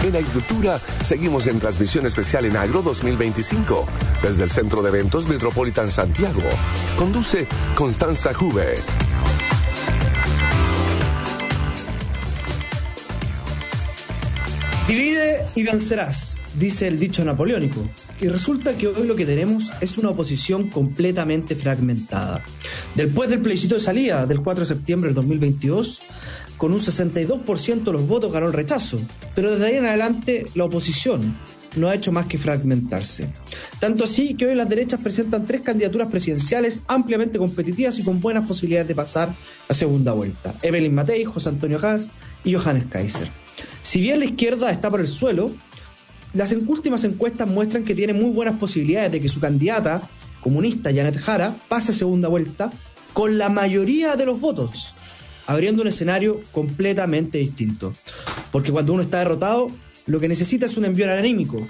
En Agricultura seguimos en transmisión especial en Agro 2025 desde el Centro de Eventos Metropolitan Santiago. Conduce Constanza Juve. Divide y vencerás, dice el dicho napoleónico. Y resulta que hoy lo que tenemos es una oposición completamente fragmentada. Después del plebiscito de salida del 4 de septiembre del 2022, con un 62% de los votos ganó el rechazo. Pero desde ahí en adelante la oposición no ha hecho más que fragmentarse. Tanto así que hoy las derechas presentan 3 candidaturas presidenciales ampliamente competitivas y con buenas posibilidades de pasar a segunda vuelta: Evelyn Matei, José Antonio Kast y Johannes Kaiser. Si bien la izquierda está por el suelo, las últimas encuestas muestran que tiene muy buenas posibilidades de que su candidata comunista, Janet Jara, pase a segunda vuelta con la mayoría de los votos, abriendo un escenario completamente distinto. Porque cuando uno está derrotado, lo que necesita es un envión anímico.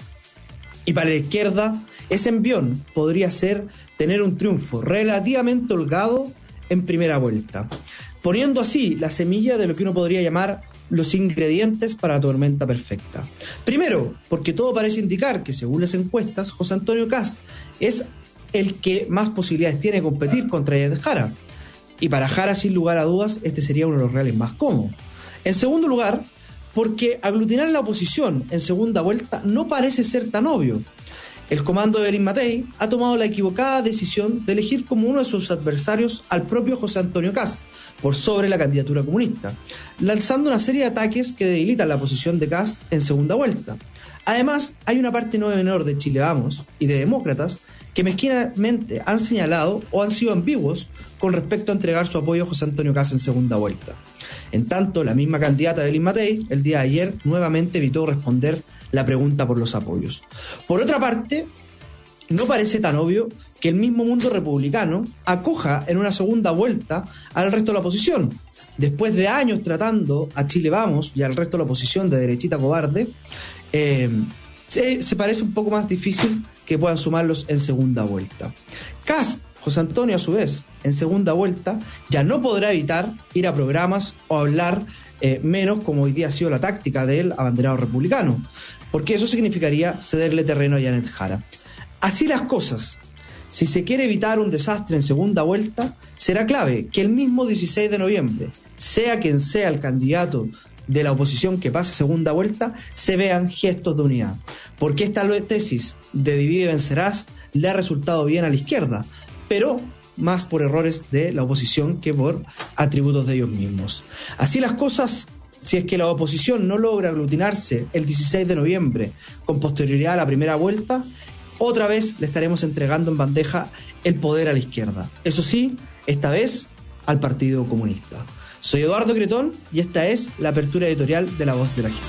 Y para la izquierda, ese envión podría ser tener un triunfo relativamente holgado en primera vuelta, poniendo así la semilla de lo que uno podría llamar los ingredientes para la tormenta perfecta. Primero, porque todo parece indicar que, según las encuestas, José Antonio Kast es el que más posibilidades tiene de competir contra Janet Jara. Y para Jara, sin lugar a dudas, este sería uno de los reales más cómodos. En segundo lugar, porque aglutinar la oposición en segunda vuelta no parece ser tan obvio. El comando de Evelyn Matei ha tomado la equivocada decisión de elegir como uno de sus adversarios al propio José Antonio Kast, por sobre la candidatura comunista, lanzando una serie de ataques que debilitan la posición de Kast en segunda vuelta. Además, hay una parte no menor de Chile Vamos y de demócratas que mezquinamente han señalado o han sido ambiguos con respecto a entregar su apoyo a José Antonio Kast en segunda vuelta. En tanto, la misma candidata Evelyn Matei, el día de ayer, nuevamente evitó responder la pregunta por los apoyos. Por otra parte, no parece tan obvio que el mismo mundo republicano acoja en una segunda vuelta al resto de la oposición. Después de años tratando a Chile Vamos y al resto de la oposición de derechita cobarde, se parece un poco más difícil que puedan sumarlos en segunda vuelta. Kast, José Antonio, a su vez, en segunda vuelta, ya no podrá evitar ir a programas o hablar menos, como hoy día ha sido la táctica del abanderado republicano, porque eso significaría cederle terreno a Janet Jara. Así las cosas, si se quiere evitar un desastre en segunda vuelta, será clave que el mismo 16 de noviembre, sea quien sea el candidato de la oposición que pase segunda vuelta, se vean gestos de unidad. Porque esta tesis de divide y vencerás le ha resultado bien a la izquierda, pero más por errores de la oposición que por atributos de ellos mismos. Así las cosas, si es que la oposición no logra aglutinarse el 16 de noviembre con posterioridad a la primera vuelta, otra vez le estaremos entregando en bandeja el poder a la izquierda. Eso sí, esta vez al Partido Comunista. Soy Eduardo Cretón y esta es la apertura editorial de La Voz de la Gente.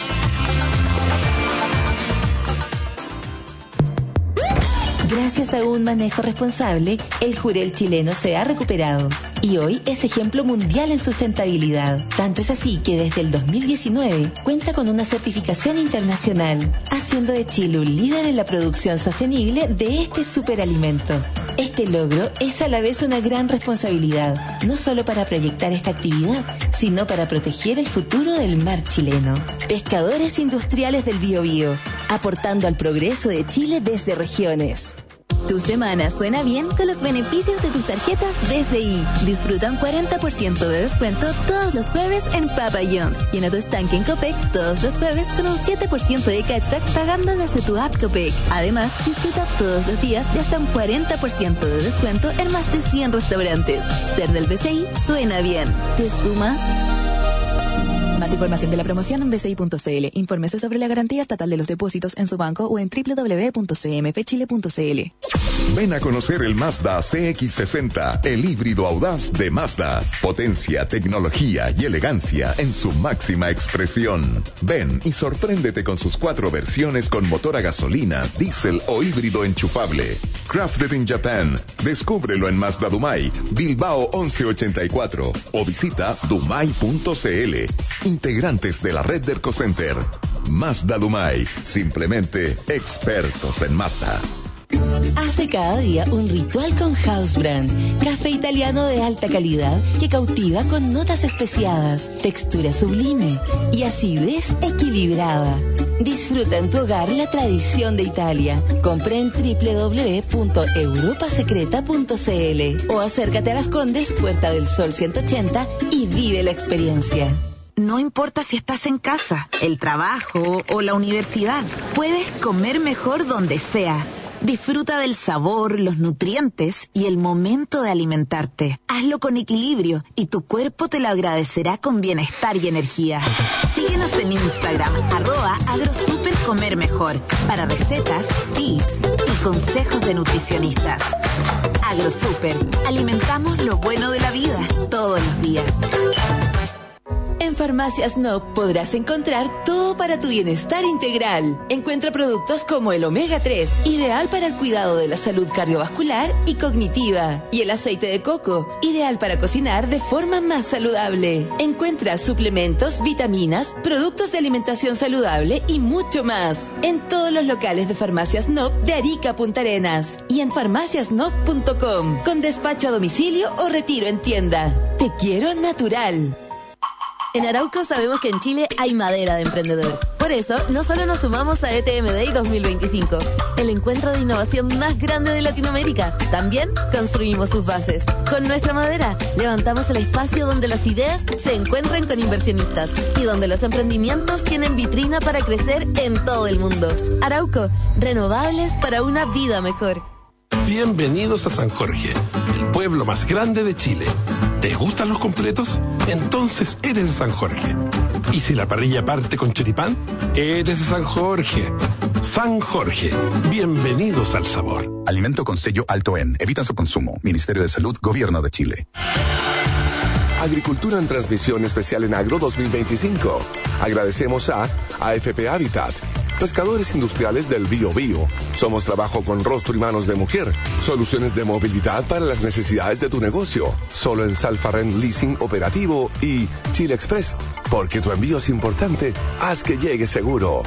Gracias a un manejo responsable, el jurel chileno se ha recuperado y hoy es ejemplo mundial en sustentabilidad. Tanto es así que desde el 2019 cuenta con una certificación internacional, haciendo de Chile un líder en la producción sostenible de este superalimento. Este logro es a la vez una gran responsabilidad, no solo para proyectar esta actividad, sino para proteger el futuro del mar chileno. Pescadores Industriales del Biobío, aportando al progreso de Chile desde regiones. Tu semana suena bien con los beneficios de tus tarjetas BCI. Disfruta un 40% de descuento todos los jueves en Papa John's. Llena tu estanque en Copec todos los jueves con un 7% de cashback pagando desde tu app Copec. Además, disfruta todos los días de hasta un 40% de descuento en más de 100 restaurantes. Ser del BCI suena bien. ¿Te sumas? Más información de la promoción en bci.cl. Infórmese sobre la garantía estatal de los depósitos en su banco o en www.cmfchile.cl. Ven a conocer el Mazda CX-60, el híbrido audaz de Mazda. Potencia, tecnología y elegancia en su máxima expresión. Ven y sorpréndete con sus 4 versiones con motor a gasolina, diésel o híbrido enchufable. Crafted in Japan. Descúbrelo en Mazda Dumai, Bilbao 1184 o visita dumai.cl. Integrantes de la red de ErcoCenter. Mazda Dumai, simplemente expertos en Mazda. Haz de cada día un ritual con House Brand, café italiano de alta calidad que cautiva con notas especiadas, textura sublime y acidez equilibrada. Disfruta en tu hogar la tradición de Italia. Compra en www.europasecreta.cl o acércate a Las Condes, Puerta del Sol 180 y vive la experiencia. No importa si estás en casa, el trabajo o la universidad, puedes comer mejor donde sea. Disfruta del sabor, los nutrientes y el momento de alimentarte. Hazlo con equilibrio y tu cuerpo te lo agradecerá con bienestar y energía. Síguenos en Instagram, @agrosupercomermejor, para recetas, tips y consejos de nutricionistas. AgroSuper, alimentamos lo bueno de la vida todos los días. En Farmacias NOC podrás encontrar todo para tu bienestar integral. Encuentra productos como el Omega 3, ideal para el cuidado de la salud cardiovascular y cognitiva. Y el aceite de coco, ideal para cocinar de forma más saludable. Encuentra suplementos, vitaminas, productos de alimentación saludable y mucho más. En todos los locales de Farmacias NOC de Arica a Punta Arenas. Y en farmaciasnoc.com, con despacho a domicilio o retiro en tienda. Te quiero natural. En Arauco sabemos que en Chile hay madera de emprendedor. Por eso, no solo nos sumamos a ETM Day 2025, el encuentro de innovación más grande de Latinoamérica, también construimos sus bases. Con nuestra madera, levantamos el espacio donde las ideas se encuentran con inversionistas y donde los emprendimientos tienen vitrina para crecer en todo el mundo. Arauco, renovables para una vida mejor. Bienvenidos a San Jorge, el pueblo más grande de Chile. ¿Te gustan los completos? Entonces eres de San Jorge. Y si la parrilla parte con choripán, eres de San Jorge. San Jorge, bienvenidos al sabor. Alimento con sello alto en. Evita su consumo. Ministerio de Salud, Gobierno de Chile. Agricultura en transmisión especial en Agro 2025. Agradecemos a AFP Habitat, pescadores industriales del Biobío. Somos trabajo con rostro y manos de mujer. Soluciones de movilidad para las necesidades de tu negocio. Solo en Salfarren Leasing Operativo y Chile Express. Porque tu envío es importante, haz que llegue seguro.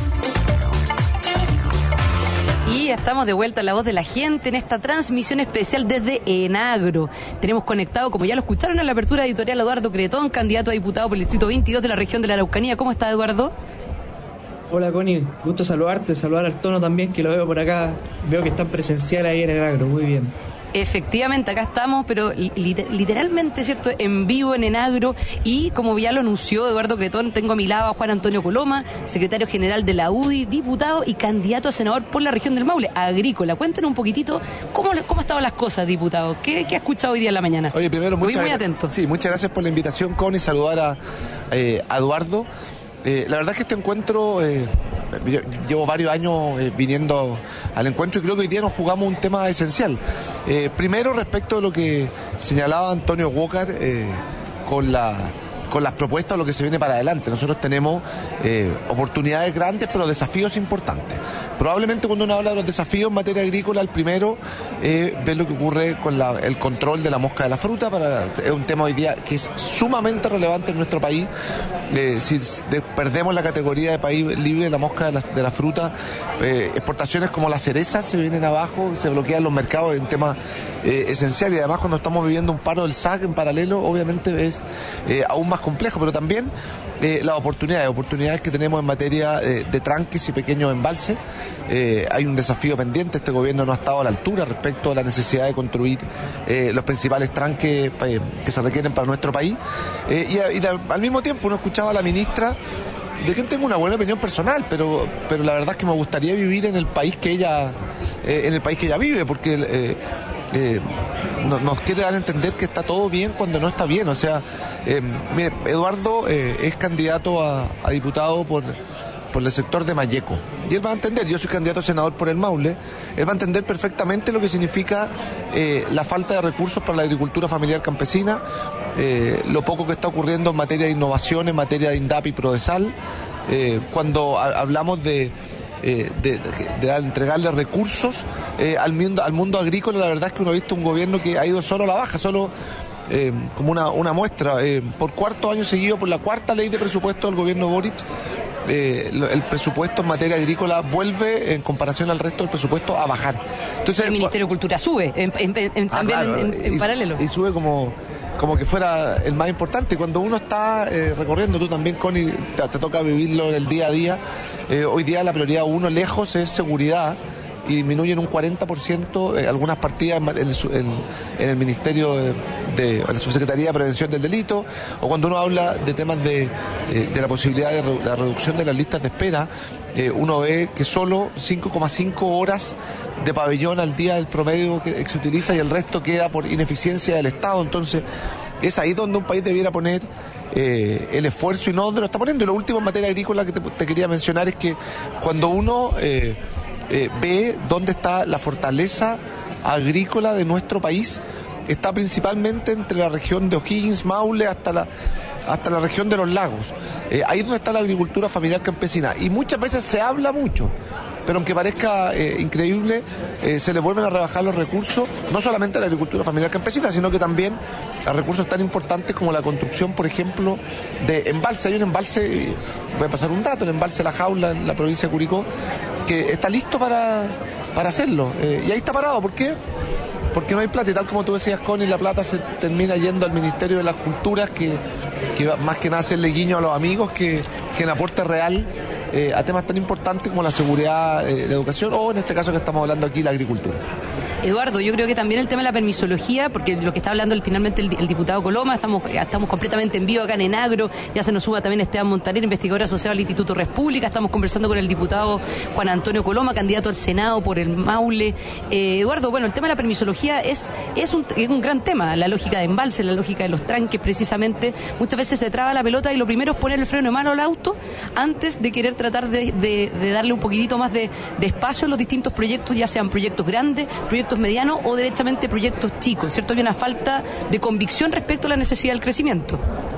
Y estamos de vuelta a La Voz de la Gente en esta transmisión especial desde Enagro. Tenemos conectado, como ya lo escucharon en la apertura editorial, Eduardo Cretón, candidato a diputado por el Distrito 22 de la región de la Araucanía. ¿Cómo está, Eduardo? Hola, Connie, gusto saludarte, saludar al Tono también, que lo veo por acá, veo que están presencial ahí en Enagro, muy bien. Efectivamente, acá estamos, pero literalmente, ¿cierto?, en vivo en Enagro, y como ya lo anunció Eduardo Cretón, tengo a mi lado a Juan Antonio Coloma, secretario general de la UDI, diputado y candidato a senador por la región del Maule, agrícola. Cuéntenos un poquitito cómo estaban las cosas, diputado. ¿Qué ha escuchado hoy día en la mañana? Oye, primero, muy atento. Sí, muchas gracias por la invitación, Connie, saludar a Eduardo. La verdad es que este encuentro, llevo varios años viniendo al encuentro y creo que hoy día nos jugamos un tema esencial. Primero, respecto de lo que señalaba Antonio Walker con las propuestas, lo que se viene para adelante. Nosotros tenemos oportunidades grandes, pero desafíos importantes. Probablemente cuando uno habla de los desafíos en materia agrícola, el primero es ver lo que ocurre con el control de la mosca de la fruta. Es un tema hoy día que es sumamente relevante en nuestro país. Si perdemos la categoría de país libre de la mosca de la fruta, exportaciones como la cereza se vienen abajo, se bloquean los mercados, es un tema esencial. Y además, cuando estamos viviendo un paro del SAC en paralelo, obviamente es aún más complejo, pero también las oportunidades que tenemos en materia de tranques y pequeños embalses. Hay un desafío pendiente. Este gobierno no ha estado a la altura respecto a la necesidad de construir los principales tranques que se requieren para nuestro país. Al mismo tiempo uno escuchaba a la ministra, de quien tengo una buena opinión personal, pero la verdad es que me gustaría vivir en el país que ella vive, porque nos quiere dar a entender que está todo bien cuando no está bien. O sea, mire, Eduardo es candidato a diputado por el sector de Malleco, y él va a entender, yo soy candidato a senador por el Maule, él va a entender perfectamente lo que significa la falta de recursos para la agricultura familiar campesina, lo poco que está ocurriendo en materia de innovación, en materia de INDAP y Prodesal, cuando hablamos de entregarle recursos al mundo agrícola. La verdad es que uno ha visto un gobierno que ha ido solo a la baja, como una muestra. Por cuarto año seguido, por la cuarta ley de presupuesto del gobierno Boric, el presupuesto en materia agrícola vuelve, en comparación al resto del presupuesto, a bajar. Entonces, el Ministerio de Cultura sube en paralelo. Y sube como que fuera el más importante. Cuando uno está recorriendo, tú también, Connie, te toca vivirlo en el día a día. Hoy día la prioridad 1 lejos es seguridad, y disminuyen un 40% algunas partidas en el Ministerio de la Subsecretaría de Prevención del Delito, o cuando uno habla de temas de la posibilidad de la reducción de las listas de espera, uno ve que solo 5,5 horas de pabellón al día el promedio que se utiliza, y el resto queda por ineficiencia del Estado. Entonces es ahí donde un país debiera poner el esfuerzo, y no donde lo está poniendo. Y lo último en materia agrícola que te quería mencionar es que cuando uno ve dónde está la fortaleza agrícola de nuestro país, está principalmente entre la región de O'Higgins, Maule, hasta la región de los lagos. Ahí es donde está la agricultura familiar campesina, y muchas veces se habla mucho, pero aunque parezca increíble, se le vuelven a rebajar los recursos, no solamente a la agricultura familiar campesina, sino que también a recursos tan importantes como la construcción, por ejemplo, de embalse. Hay un embalse, voy a pasar un dato, el embalse La Jaula en la provincia de Curicó, que está listo para hacerlo, y ahí está parado. ¿Por qué? Porque no hay plata, y tal como tú decías, Connie, la plata se termina yendo al Ministerio de las Culturas, que más que nada hacerle guiño a los amigos, que en aporte real a temas tan importantes como la seguridad, la educación, o en este caso que estamos hablando aquí, la agricultura. Eduardo, yo creo que también el tema de la permisología, porque lo que está hablando finalmente el diputado Coloma, estamos completamente en vivo acá en Enagro, ya se nos suba también Esteban Montaner, investigador asociado al Instituto República, estamos conversando con el diputado Juan Antonio Coloma, candidato al Senado por el Maule. Eduardo, bueno, el tema de la permisología es un gran tema, la lógica de embalse, la lógica de los tranques, precisamente. Muchas veces se traba la pelota y lo primero es poner el freno de mano al auto antes de querer tratar de darle un poquitito más de espacio a los distintos proyectos, ya sean proyectos grandes, proyectos medianos o derechamente proyectos chicos, ¿cierto? Hay una falta de convicción respecto a la necesidad del crecimiento.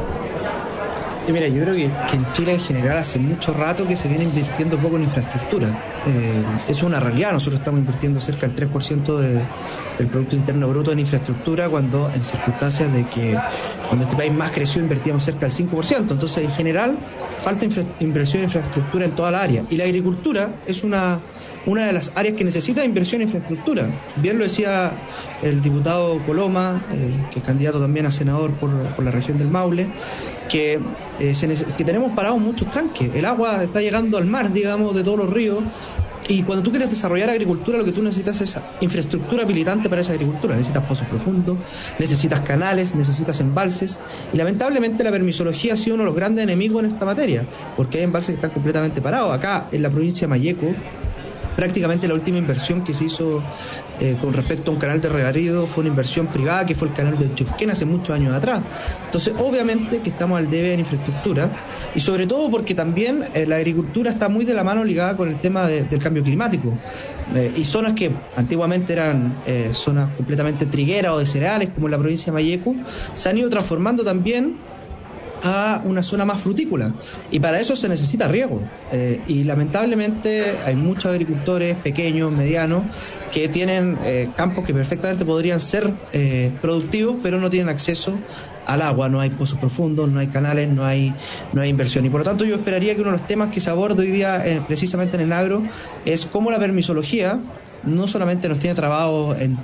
Sí, mira, yo creo que en Chile en general hace mucho rato que se viene invirtiendo poco en infraestructura. Es una realidad, nosotros estamos invirtiendo cerca del 3% del Producto Interno Bruto en infraestructura, cuando en circunstancias de que cuando este país más creció invertíamos cerca del 5%. Entonces, en general, falta inversión en infraestructura en toda la área. Y la agricultura es una de las áreas que necesita inversión en infraestructura. Bien lo decía el diputado Coloma, que es candidato también a senador por la región del Maule, que tenemos parados muchos tranques. El agua está llegando al mar, digamos, de todos los ríos. Y cuando tú quieres desarrollar agricultura, lo que tú necesitas es infraestructura habilitante para esa agricultura. Necesitas pozos profundos, necesitas canales, necesitas embalses. Y lamentablemente la permisología ha sido uno de los grandes enemigos en esta materia, porque hay embalses que están completamente parados. Acá, en la provincia de Malleco, prácticamente la última inversión que se hizo con respecto a un canal de regadío fue una inversión privada, que fue el canal de Chufquén hace muchos años atrás. Entonces, obviamente que estamos al debe en infraestructura, y sobre todo porque también la agricultura está muy de la mano ligada con el tema del cambio climático. Y zonas que antiguamente eran zonas completamente trigueras o de cereales, como en la provincia de Malleco, se han ido transformando también a una zona más frutícola, y para eso se necesita riego, y lamentablemente hay muchos agricultores pequeños, medianos, que tienen campos que perfectamente podrían ser productivos, pero no tienen acceso al agua, no hay pozos profundos, no hay canales, no hay inversión. Y por lo tanto yo esperaría que uno de los temas que se aborda hoy día precisamente en el agro es cómo la permisología no solamente nos tiene trabados en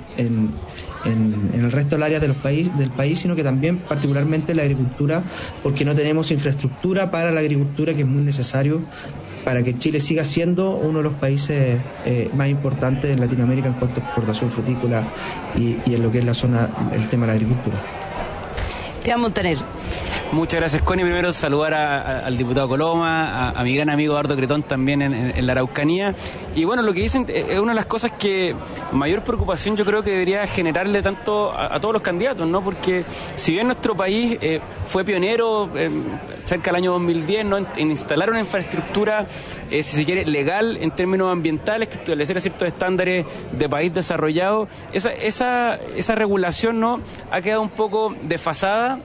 el resto del área del país, sino que también particularmente la agricultura, porque no tenemos infraestructura para la agricultura, que es muy necesario para que Chile siga siendo uno de los países más importantes en Latinoamérica en cuanto a exportación frutícola y en lo que es la zona, el tema de la agricultura. Te vamos a Montaner. Muchas gracias, Connie. Primero saludar al diputado Coloma, a mi gran amigo Eduardo Cretón también en la Araucanía. Y bueno, lo que dicen es una de las cosas que mayor preocupación yo creo que debería generarle tanto a todos los candidatos, ¿no? Porque si bien nuestro país fue pionero cerca del año 2010, ¿no? en instalar una infraestructura, si se quiere, legal en términos ambientales, que estableciera ciertos estándares de país desarrollado, esa regulación, ¿no? Ha quedado un poco desfasada.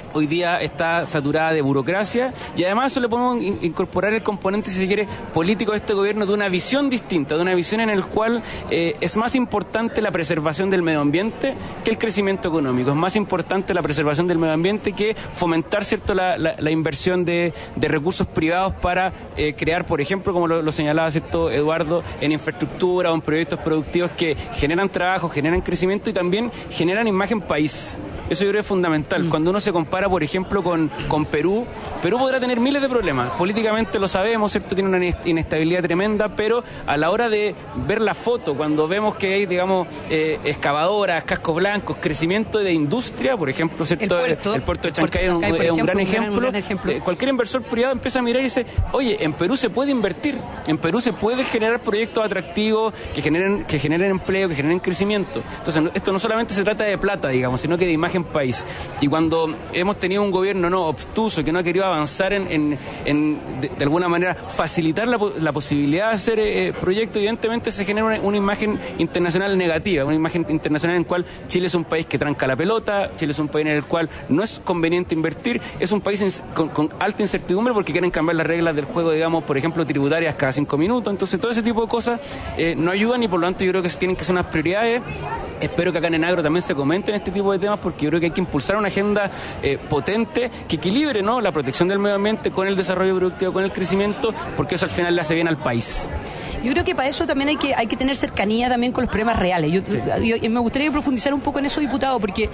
hoy día está saturada de burocracia, y además eso le podemos incorporar el componente, si se quiere, político de este gobierno, de una visión distinta, de una visión en la cual es más importante la preservación del medio ambiente que el crecimiento económico, es más importante la preservación del medio ambiente que fomentar, ¿cierto?, la inversión de recursos privados para crear, por ejemplo, como lo señalaba, ¿cierto?, Eduardo, en infraestructura o en proyectos productivos que generan trabajo, generan crecimiento y también generan imagen país. Eso yo creo que es fundamental. Cuando uno se compara, por ejemplo, con Perú podrá tener miles de problemas. Políticamente lo sabemos, ¿cierto? Tiene una inestabilidad tremenda, pero a la hora de ver la foto, cuando vemos que hay, digamos, excavadoras, cascos blancos, crecimiento de industria, por ejemplo, ¿cierto? El puerto de Chancay es un gran ejemplo. Cualquier inversor privado empieza a mirar y dice, oye, en Perú se puede invertir, en Perú se puede generar proyectos atractivos que generen empleo, que generen crecimiento. Entonces, esto no solamente se trata de plata, digamos, sino que de imagen país. Y cuando hemos tenido un gobierno obtuso, que no ha querido avanzar de alguna manera facilitar la posibilidad de hacer proyectos, evidentemente se genera una imagen internacional negativa, una imagen internacional en la cual Chile es un país que tranca la pelota, Chile es un país en el cual no es conveniente invertir, es un país con alta incertidumbre porque quieren cambiar las reglas del juego, digamos, por ejemplo, tributarias cada 5 minutos. Entonces todo ese tipo de cosas no ayudan, y por lo tanto yo creo que tienen que ser unas prioridades. Espero que acá en Enagro también se comenten este tipo de temas, porque yo creo que hay que impulsar una agenda potente que equilibre, ¿no?, la protección del medio ambiente con el desarrollo productivo, con el crecimiento, porque eso al final le hace bien al país. Yo creo que para eso también hay que tener cercanía también con los problemas reales. Yo me gustaría profundizar un poco en eso, diputado, porque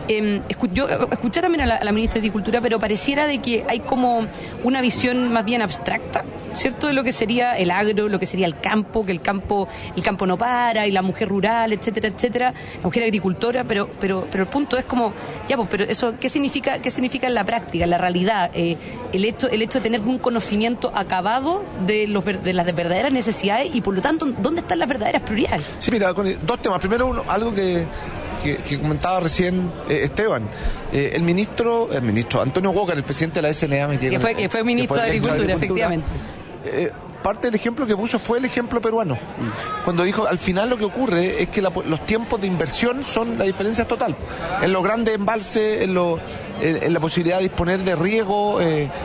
yo escuché también a la ministra de Agricultura, pero pareciera de que hay como una visión más bien abstracta, ¿cierto?, de lo que sería el agro, lo que sería el campo, que el campo no para, y la mujer rural, etcétera, etcétera, la mujer agricultora, pero el punto es como, ya, pues, pero eso, ¿qué significa en la práctica, en la realidad? El hecho de tener un conocimiento acabado de las verdaderas necesidades, y por lo tanto, ¿dónde están las verdaderas prioridades? Sí, mira, con dos temas. Primero, algo que comentaba recién Esteban. El ministro Antonio Walker, el presidente de la SNA, que fue ministro de Agricultura, efectivamente. Parte del ejemplo que puso fue el ejemplo peruano. Cuando dijo, al final lo que ocurre es que los tiempos de inversión son la diferencia total. En los grandes embalses, en la posibilidad de disponer de riego,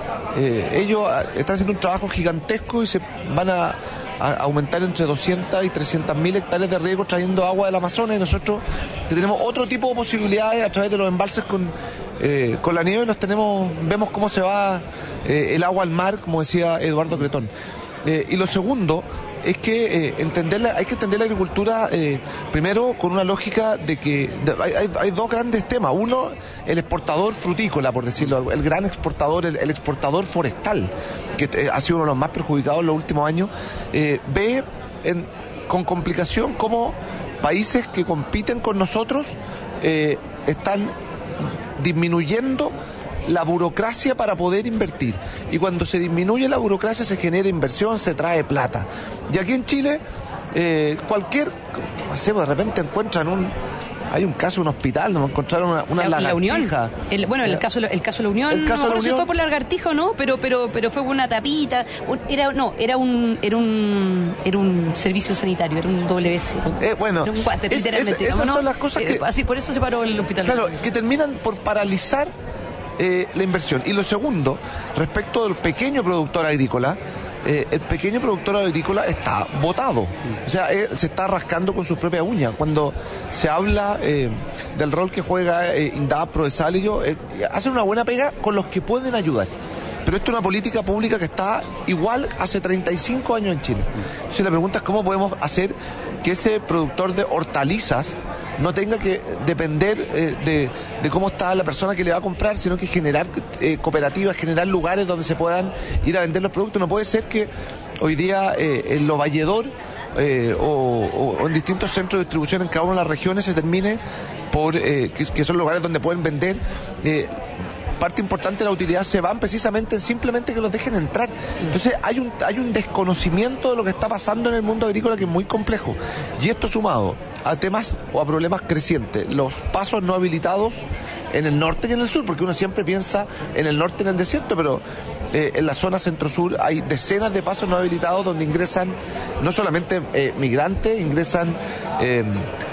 ellos están haciendo un trabajo gigantesco y se van a aumentar entre 200 y 300.000 hectáreas de riego trayendo agua del Amazonas, y nosotros que tenemos otro tipo de posibilidades a través de los embalses con la nieve vemos cómo se va el agua al mar, como decía Eduardo Cretón. Y lo segundo es que hay que entender la agricultura primero con una lógica de que hay dos grandes temas. Uno, el exportador frutícola, por decirlo, el gran exportador, el exportador forestal, que ha sido uno de los más perjudicados en los últimos años, ve con complicación cómo países que compiten con nosotros están disminuyendo la burocracia para poder invertir. Y cuando se disminuye la burocracia se genera inversión, se trae plata. Y aquí en Chile, de repente hay un caso, un hospital, nos encontraron una lagartija. El caso de la Unión, no sé si fue por lagartija o no, pero fue una tapita, era un servicio sanitario, era un WC. Era un water, literalmente. Esas son las cosas que... Así, por eso se paró el hospital. Claro, que terminan por paralizar la inversión. Y lo segundo, respecto del pequeño productor agrícola, el pequeño productor agrícola está botado, o sea, se está rascando con sus propias uñas. Cuando se habla del rol que juega INDAP, Prodesal, ellos hacen una buena pega con los que pueden ayudar. Pero esto es una política pública que está igual hace 35 años en Chile. Entonces la pregunta es cómo podemos hacer que ese productor de hortalizas no tenga que depender de cómo está la persona que le va a comprar, sino que generar cooperativas, generar lugares donde se puedan ir a vender los productos. No puede ser que hoy día en Lo Valledor o en distintos centros de distribución en cada una de las regiones se termine por que son lugares donde pueden vender. Parte importante de la utilidad se van precisamente en simplemente que los dejen entrar. Entonces hay un desconocimiento de lo que está pasando en el mundo agrícola que es muy complejo. Y esto sumado a temas o a problemas crecientes, los pasos no habilitados en el norte y en el sur, porque uno siempre piensa en el norte y en el desierto, pero en la zona centro-sur hay decenas de pasos no habilitados donde ingresan no solamente migrantes, ingresan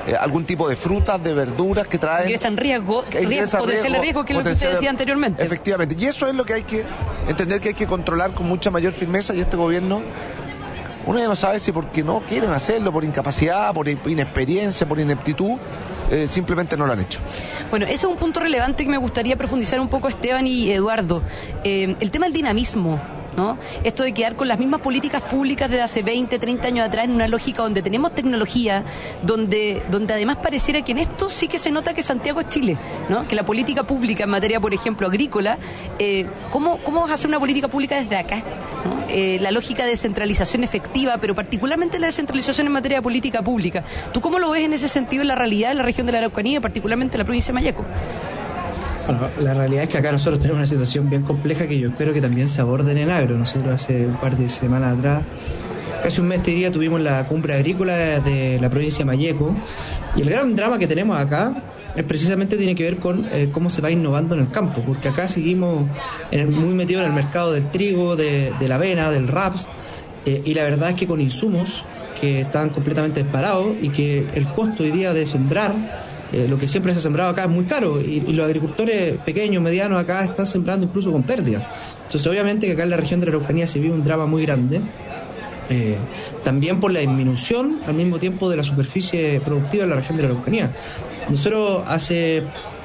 algún tipo de frutas, de verduras que traen... Ingresan riesgo, potencial riesgo, que es lo que usted decía anteriormente. Efectivamente, y eso es lo que hay que entender, que hay que controlar con mucha mayor firmeza, y este gobierno, uno ya no sabe si porque no quieren hacerlo, por incapacidad, por inexperiencia, por ineptitud, simplemente no lo han hecho. Bueno, ese es un punto relevante que me gustaría profundizar un poco, Esteban y Eduardo. El tema del dinamismo, ¿no? Esto de quedar con las mismas políticas públicas desde hace 20, 30 años atrás, en una lógica donde tenemos tecnología, donde además pareciera que en esto sí que se nota que Santiago es Chile, ¿no? Que la política pública en materia, por ejemplo, agrícola, ¿cómo vas a hacer una política pública desde acá? ¿No? La lógica de descentralización efectiva, pero particularmente la descentralización en materia de política pública. ¿Tú cómo lo ves en ese sentido en la realidad de la región de la Araucanía, particularmente en la provincia de Mayeco? Bueno, la realidad es que acá nosotros tenemos una situación bien compleja que yo espero que también se aborde en el agro. Nosotros hace un par de semanas atrás, casi un mes de día, tuvimos la cumbre agrícola de la provincia de Mayeco, y el gran drama que tenemos acá es precisamente tiene que ver con cómo se va innovando en el campo, porque acá seguimos muy metidos en el mercado del trigo, de la avena, del raps, y la verdad es que con insumos que están completamente disparados y que el costo hoy día de sembrar lo que siempre se ha sembrado acá es muy caro, y los agricultores pequeños, medianos acá están sembrando incluso con pérdida. Entonces obviamente que acá en la región de la Araucanía se vive un drama muy grande, también por la disminución al mismo tiempo de la superficie productiva en la región de la Araucanía. Nosotros hace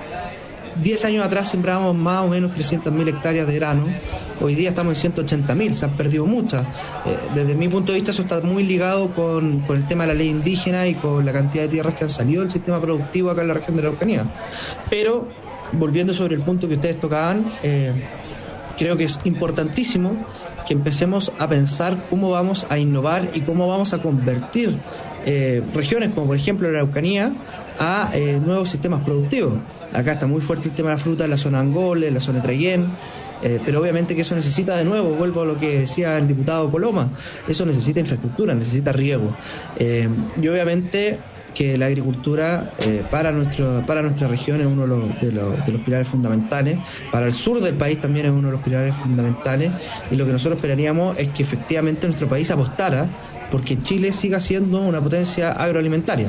10 años atrás sembrábamos más o menos 300.000 hectáreas de grano. Hoy día estamos en 180.000, se han perdido muchas. Desde mi punto de vista eso está muy ligado con el tema de la ley indígena y con la cantidad de tierras que han salido del sistema productivo acá en la región de la Araucanía. Pero, volviendo sobre el punto que ustedes tocaban, creo que es importantísimo que empecemos a pensar cómo vamos a innovar y cómo vamos a convertir regiones como por ejemplo la Araucanía a nuevos sistemas productivos. Acá está muy fuerte el tema de la fruta en la zona Angol, en la zona Traiguén, pero obviamente que eso necesita, de nuevo, vuelvo a lo que decía el diputado Coloma, eso necesita infraestructura, necesita riego. Y obviamente que la agricultura para nuestra región es uno de los pilares fundamentales, para el sur del país también es uno de los pilares fundamentales, y lo que nosotros esperaríamos es que efectivamente nuestro país apostara porque Chile siga siendo una potencia agroalimentaria.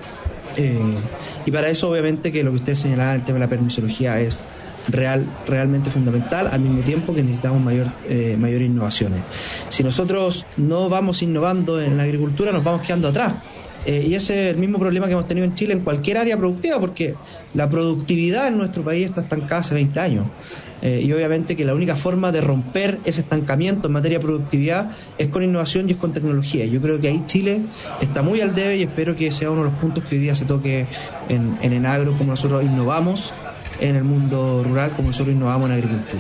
Y para eso obviamente que lo que ustedes señalaban, el tema de la permisología es realmente fundamental, al mismo tiempo que necesitamos mayor innovaciones. Si nosotros no vamos innovando en la agricultura, nos vamos quedando atrás. Y ese es el mismo problema que hemos tenido en Chile en cualquier área productiva, porque la productividad en nuestro país está estancada hace 20 años. Y obviamente que la única forma de romper ese estancamiento en materia de productividad es con innovación y es con tecnología. Yo creo que ahí Chile está muy al debe, y espero que sea uno de los puntos que hoy día se toque en Enagro, como nosotros innovamos en el mundo rural, como nosotros innovamos en agricultura.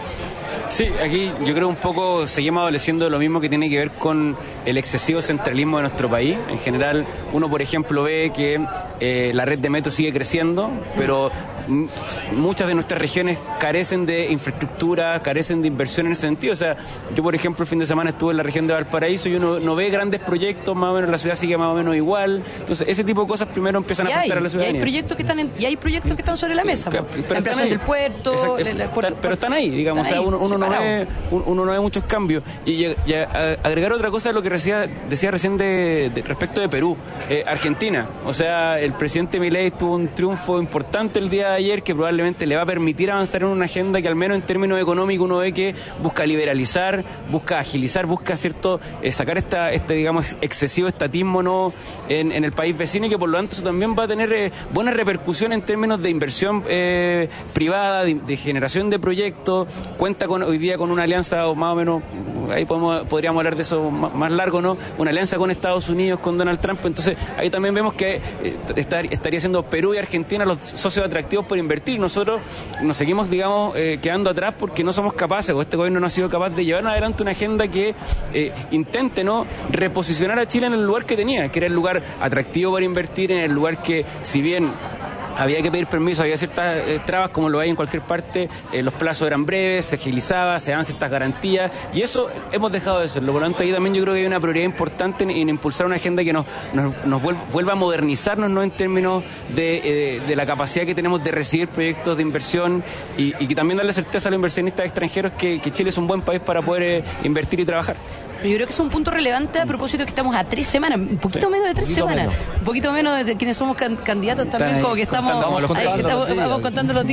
Sí, aquí yo creo un poco seguimos adoleciendo lo mismo que tiene que ver con el excesivo centralismo de nuestro país. En general, uno por ejemplo ve que la red de metro sigue creciendo, pero muchas de nuestras regiones carecen de infraestructura, carecen de inversión en ese sentido. O sea, yo por ejemplo el fin de semana estuve en la región de Valparaíso y uno no ve grandes proyectos, más o menos la ciudad sigue más o menos igual. Entonces ese tipo de cosas primero empiezan a afectar a la ciudadanía. Y hay proyectos que están sobre la mesa, la ampliación del puerto, pero están ahí, digamos, están ahí, uno no ve muchos cambios. Y agregar otra cosa a lo que decía recién respecto de Perú, Argentina. O sea, el presidente Milei tuvo un triunfo importante el día de ayer que probablemente le va a permitir avanzar en una agenda que al menos en términos económicos uno ve que busca liberalizar, busca agilizar, busca sacar este digamos excesivo estatismo no en el país vecino, y que por lo tanto eso también va a tener buena repercusión en términos de inversión privada, de generación de proyectos. Cuenta hoy día con una alianza, o más o menos ahí podríamos hablar de eso más largo, ¿no? Una alianza con Estados Unidos, con Donald Trump. Entonces ahí también vemos que estaría siendo Perú y Argentina los socios atractivos por invertir. Nosotros nos seguimos, digamos, quedando atrás porque no somos capaces, o este gobierno no ha sido capaz de llevar adelante una agenda que intente, ¿no?, reposicionar a Chile en el lugar que tenía, que era el lugar atractivo para invertir, en el lugar que, si bien había que pedir permiso, había ciertas trabas, como lo hay en cualquier parte, los plazos eran breves, se agilizaba, se daban ciertas garantías, y eso hemos dejado de hacerlo. Por lo tanto, ahí también yo creo que hay una prioridad importante en impulsar una agenda que nos vuelva a modernizarnos, ¿no?, en términos de la capacidad que tenemos de recibir proyectos de inversión, y que también darle certeza a los inversionistas extranjeros que Chile es un buen país para poder invertir y trabajar. Yo creo que es un punto relevante a propósito de que estamos a 3 semanas, un poquito menos de 3 semanas, un poquito menos de quienes somos candidatos también, como que estamos contando los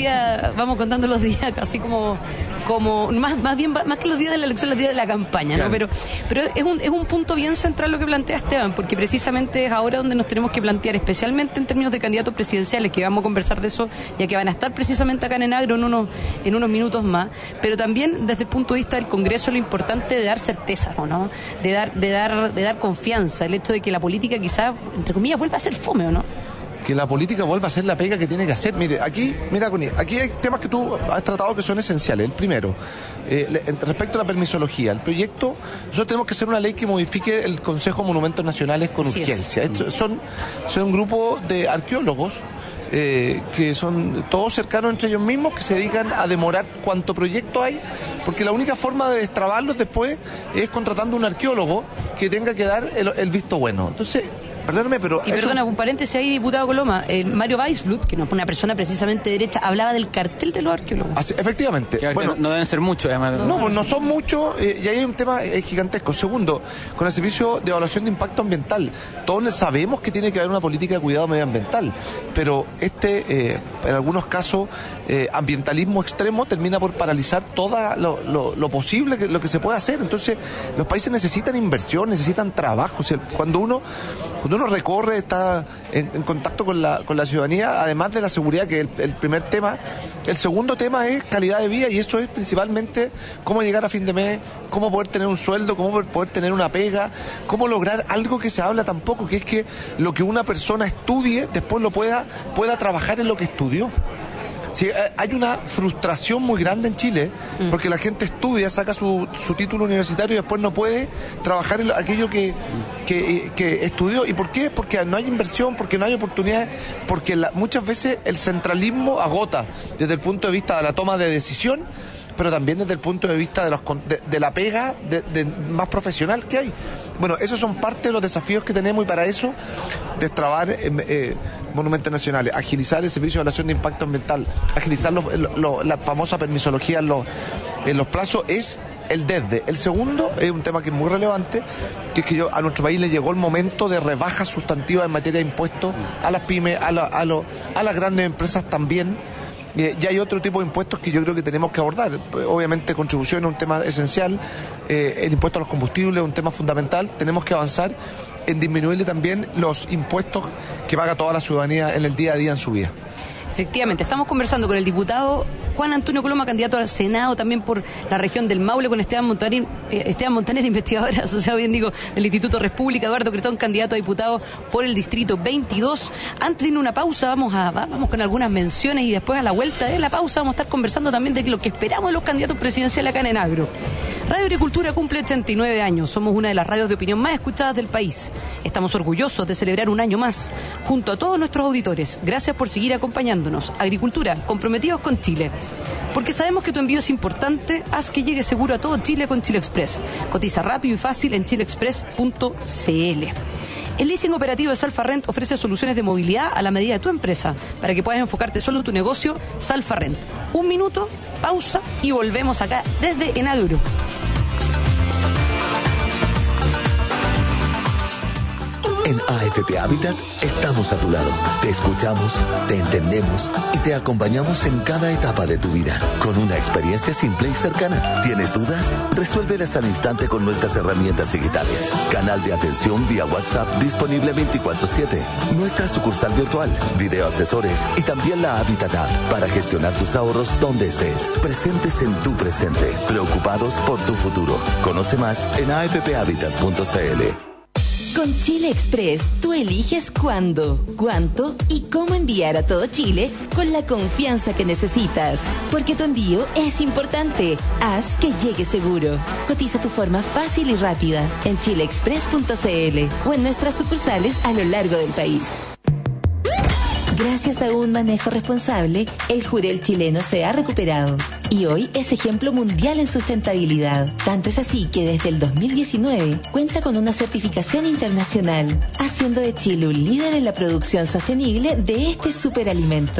días, casi como más que los días de la elección, los días de la campaña, ¿no? Pero es un punto bien central lo que plantea Esteban, porque precisamente es ahora donde nos tenemos que plantear, especialmente en términos de candidatos presidenciales, que vamos a conversar de eso, ya que van a estar precisamente acá en Enagro en unos minutos más, pero también desde el punto de vista del Congreso lo importante de dar certeza, ¿no? De dar confianza, el hecho de que la política quizá, entre comillas, vuelva a ser fome, ¿o no? Que la política vuelva a hacer la pega que tiene que hacer. Mira, Connie, aquí hay temas que tú has tratado que son esenciales. El primero, respecto a la permisología, el proyecto, nosotros tenemos que hacer una ley que modifique el Consejo de Monumentos Nacionales con urgencia. Son un grupo de arqueólogos que son todos cercanos entre ellos mismos, que se dedican a demorar cuánto proyecto hay, porque la única forma de destrabarlos después es contratando un arqueólogo que tenga que dar el visto bueno. Entonces, perdóname, pero... Y perdona, un paréntesis ahí, diputado Coloma. Mario Weisblut, que no fue una persona precisamente derecha, hablaba del cartel de los arqueólogos. Efectivamente. Bueno, no deben ser muchos, además. No son muchos, y ahí hay un tema gigantesco. Segundo, con el servicio de evaluación de impacto ambiental, todos sabemos que tiene que haber una política de cuidado medioambiental, pero en algunos casos, ambientalismo extremo termina por paralizar todo lo posible, lo que se puede hacer. Entonces, los países necesitan inversión, necesitan trabajo. O sea, cuando uno recorre, está en contacto con la ciudadanía, además de la seguridad, que es el primer tema, el segundo tema es calidad de vida, y eso es principalmente cómo llegar a fin de mes, cómo poder tener un sueldo, cómo poder tener una pega, cómo lograr algo que se habla tan poco, que es que lo que una persona estudie, después lo pueda trabajar en lo que estudió. Sí, hay una frustración muy grande en Chile, porque la gente estudia, saca su título universitario y después no puede trabajar en aquello que estudió. ¿Y por qué? Porque no hay inversión, porque no hay oportunidades, porque muchas veces el centralismo agota desde el punto de vista de la toma de decisión, pero también desde el punto de vista de la pega más profesional que hay. Bueno, esos son parte de los desafíos que tenemos, y para eso destrabar monumentos nacionales, agilizar el servicio de evaluación de impacto ambiental, agilizar la famosa permisología en los plazos, es el desde. El segundo es un tema que es muy relevante, que es que a nuestro país le llegó el momento de rebajas sustantivas en materia de impuestos a las pymes, a las grandes empresas también. Y hay otro tipo de impuestos que yo creo que tenemos que abordar. Obviamente, contribución es un tema esencial, el impuesto a los combustibles es un tema fundamental. Tenemos que avanzar en disminuirle también los impuestos que paga toda la ciudadanía en el día a día en su vida. Efectivamente, estamos conversando con el diputado Juan Antonio Coloma, candidato al Senado también por la región del Maule, con Esteban Montaner, investigador asociado, bien digo, del Instituto República, Eduardo Cretón, candidato a diputado por el Distrito 22. Antes de ir a una pausa, vamos con algunas menciones, y después a la vuelta de la pausa vamos a estar conversando también de lo que esperamos de los candidatos presidenciales acá en Enagro. Radio Agricultura cumple 89 años. Somos una de las radios de opinión más escuchadas del país. Estamos orgullosos de celebrar un año más junto a todos nuestros auditores. Gracias por seguir acompañándonos. Agricultura, comprometidos con Chile. Porque sabemos que tu envío es importante, haz que llegue seguro a todo Chile con Chile Express. Cotiza rápido y fácil en chileexpress.cl. El leasing operativo de Salfarrent ofrece soluciones de movilidad a la medida de tu empresa, para que puedas enfocarte solo en tu negocio. Salfarrent. 1 minuto, pausa y volvemos acá desde Enagro. En AFP Habitat estamos a tu lado. Te escuchamos, te entendemos y te acompañamos en cada etapa de tu vida, con una experiencia simple y cercana. ¿Tienes dudas? Resuélvelas al instante con nuestras herramientas digitales. Canal de atención vía WhatsApp disponible 24/7. Nuestra sucursal virtual, video asesores y también la Habitat App para gestionar tus ahorros donde estés. Presentes en tu presente, preocupados por tu futuro. Conoce más en afphabitat.cl. Con Chile Express, tú eliges cuándo, cuánto y cómo enviar a todo Chile con la confianza que necesitas. Porque tu envío es importante. Haz que llegue seguro. Cotiza tu forma fácil y rápida en chileexpress.cl o en nuestras sucursales a lo largo del país. Gracias a un manejo responsable, el jurel chileno se ha recuperado y hoy es ejemplo mundial en sustentabilidad. Tanto es así que desde el 2019 cuenta con una certificación internacional, haciendo de Chile un líder en la producción sostenible de este superalimento.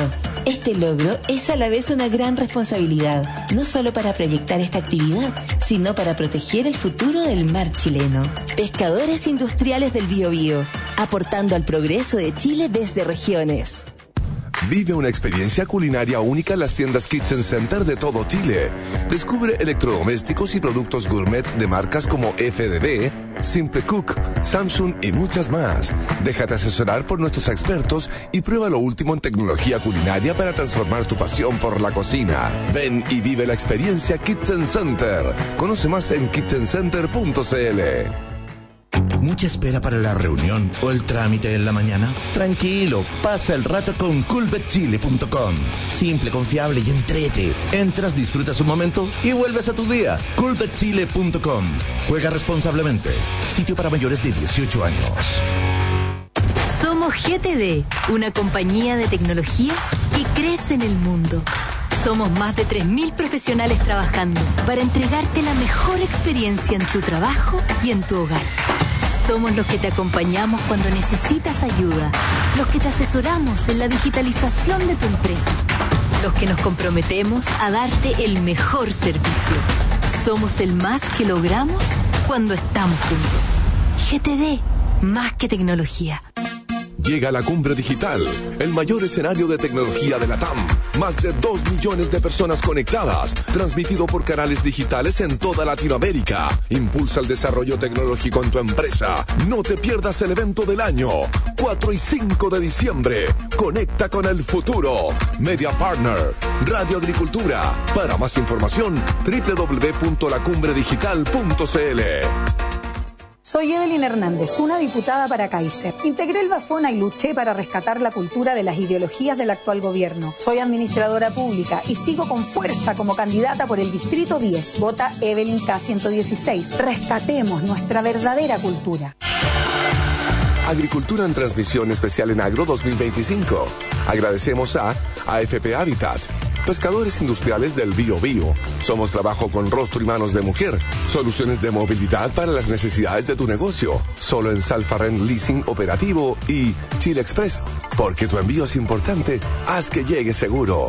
Este logro es a la vez una gran responsabilidad, no solo para proyectar esta actividad, sino para proteger el futuro del mar chileno. Pescadores Industriales del Biobío, aportando al progreso de Chile desde regiones. Vive una experiencia culinaria única en las tiendas Kitchen Center de todo Chile. Descubre electrodomésticos y productos gourmet de marcas como FDB, Simple Cook, Samsung y muchas más. Déjate asesorar por nuestros expertos y prueba lo último en tecnología culinaria para transformar tu pasión por la cocina. Ven y vive la experiencia Kitchen Center. Conoce más en kitchencenter.cl. ¿Mucha espera para la reunión o el trámite en la mañana? Tranquilo, pasa el rato con coolbetchile.com. Simple, confiable y entrete. Entras, disfrutas un momento y vuelves a tu día. coolbetchile.com. Juega responsablemente. Sitio para mayores de 18 años. Somos GTD, una compañía de tecnología que crece en el mundo. Somos más de 3.000 profesionales trabajando para entregarte la mejor experiencia en tu trabajo y en tu hogar. Somos los que te acompañamos cuando necesitas ayuda, los que te asesoramos en la digitalización de tu empresa, los que nos comprometemos a darte el mejor servicio. Somos el más que logramos cuando estamos juntos. GTD, más que tecnología. Llega la Cumbre Digital, el mayor escenario de tecnología de la TAM. Más de 2 millones de personas conectadas, transmitido por canales digitales en toda Latinoamérica. Impulsa el desarrollo tecnológico en tu empresa. No te pierdas el evento del año, 4 y 5 de diciembre. Conecta con el futuro. Media Partner, Radio Agricultura. Para más información, www.lacumbredigital.cl. Soy Evelyn Hernández, una diputada para Kaiser. Integré el Bafona y luché para rescatar la cultura de las ideologías del actual gobierno. Soy administradora pública y sigo con fuerza como candidata por el Distrito 10. Vota Evelyn K116. Rescatemos nuestra verdadera cultura. Agricultura en transmisión especial en Agro 2025. Agradecemos a AFP Habitat, Pescadores Industriales del Biobío. Somos trabajo con rostro y manos de mujer. Soluciones de movilidad para las necesidades de tu negocio. Solo en Salfarrent Leasing Operativo y Chile Express. Porque tu envío es importante, haz que llegue seguro.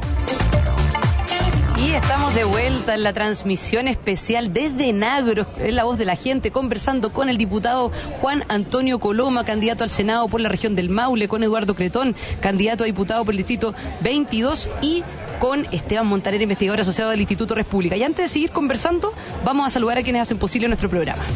Y estamos de vuelta en la transmisión especial desde Enagro, es la voz de la gente, conversando con el diputado Juan Antonio Coloma, candidato al Senado por la región del Maule, con Eduardo Cretón, candidato a diputado por el Distrito 22 y con Esteban Montaner, investigador asociado del Instituto Red Pública. Y antes de seguir conversando, vamos a saludar a quienes hacen posible nuestro programa.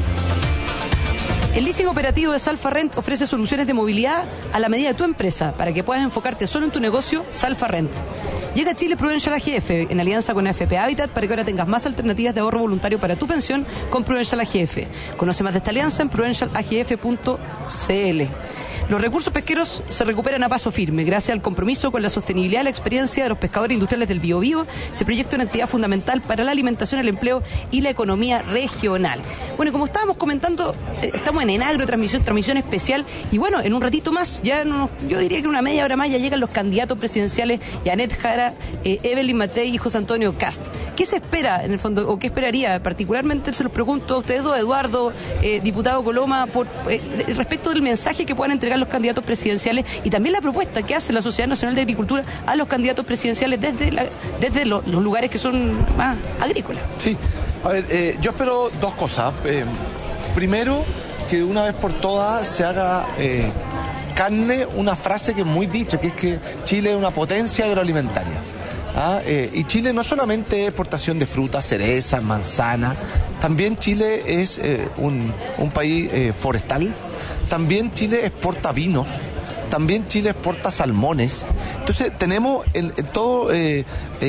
El leasing operativo de Salfarrent ofrece soluciones de movilidad a la medida de tu empresa para que puedas enfocarte solo en tu negocio. Salfarrent. Llega a Chile Prudential AGF en alianza con AFP Habitat para que ahora tengas más alternativas de ahorro voluntario para tu pensión con Prudential AGF. Conoce más de esta alianza en prudentialagf.cl. Los recursos pesqueros se recuperan a paso firme. Gracias al compromiso con la sostenibilidad y la experiencia de los pescadores industriales del Biobío, se proyecta una actividad fundamental para la alimentación, el empleo y la economía regional. Bueno, como estábamos comentando, estamos en Enagro, transmisión especial, y bueno, en un ratito más, yo diría que una media hora más, ya llegan los candidatos presidenciales, Janet Jara, Evelyn Matei y José Antonio Kast. ¿Qué se espera, en el fondo, o qué esperaría? Particularmente se los pregunto a ustedes dos, Eduardo, diputado Coloma, respecto del mensaje que puedan entregar los candidatos presidenciales y también la propuesta que hace la Sociedad Nacional de Agricultura a los candidatos presidenciales desde los lugares que son más agrícolas. Sí, a ver, yo espero dos cosas. Primero, que una vez por todas se haga carne una frase que es muy dicha, que es que Chile es una potencia agroalimentaria. Y Chile no solamente es exportación de frutas, cerezas, manzanas, también Chile es un país forestal, también Chile exporta vinos, también Chile exporta salmones. Entonces tenemos en todo el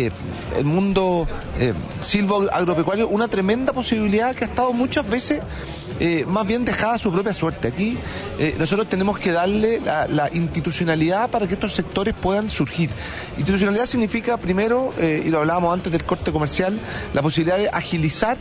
mundo silvoagropecuario una tremenda posibilidad que ha estado muchas veces más bien dejada a su propia suerte. Aquí nosotros tenemos que darle la institucionalidad para que estos sectores puedan surgir. Institucionalidad significa, primero, y lo hablábamos antes del corte comercial, la posibilidad de agilizar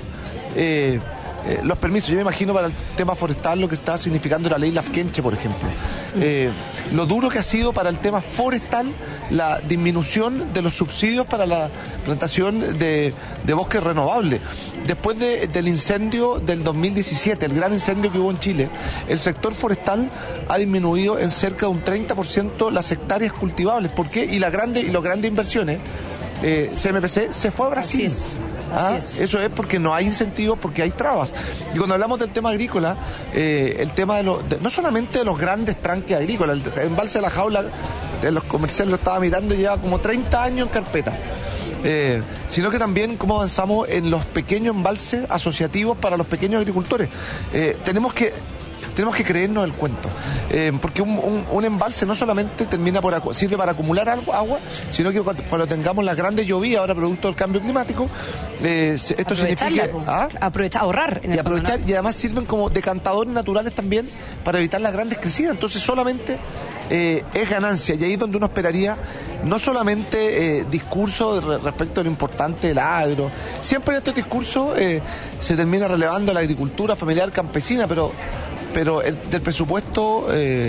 los permisos. Yo me imagino para el tema forestal lo que está significando la ley Lafkenche, por ejemplo. Lo duro que ha sido para el tema forestal la disminución de los subsidios para la plantación de bosques renovables. después del incendio del 2017, el gran incendio que hubo en Chile, el sector forestal ha disminuido en cerca de un 30% las hectáreas cultivables. ¿Por qué? Y las grandes inversiones, CMPC se fue a Brasil. Así es. Eso es porque no hay incentivos, porque hay trabas. Y cuando hablamos del tema agrícola, el tema no solamente de los grandes tranques agrícolas, el embalse de la Jaula, de los comerciales lo estaba mirando y lleva como 30 años en carpeta. Sino que también cómo avanzamos en los pequeños embalses asociativos para los pequeños agricultores. Tenemos que creernos el cuento, porque un embalse no solamente sirve para acumular agua, sino que cuando tengamos las grandes lluvias, ahora producto del cambio climático, esto significa aprovechar, ahorrar en aprovechar, y además sirven como decantadores naturales también para evitar las grandes crecidas. Entonces solamente es ganancia, y ahí es donde uno esperaría no solamente discursos respecto a lo importante del agro. Siempre en estos discursos se termina relevando la agricultura familiar campesina, pero del presupuesto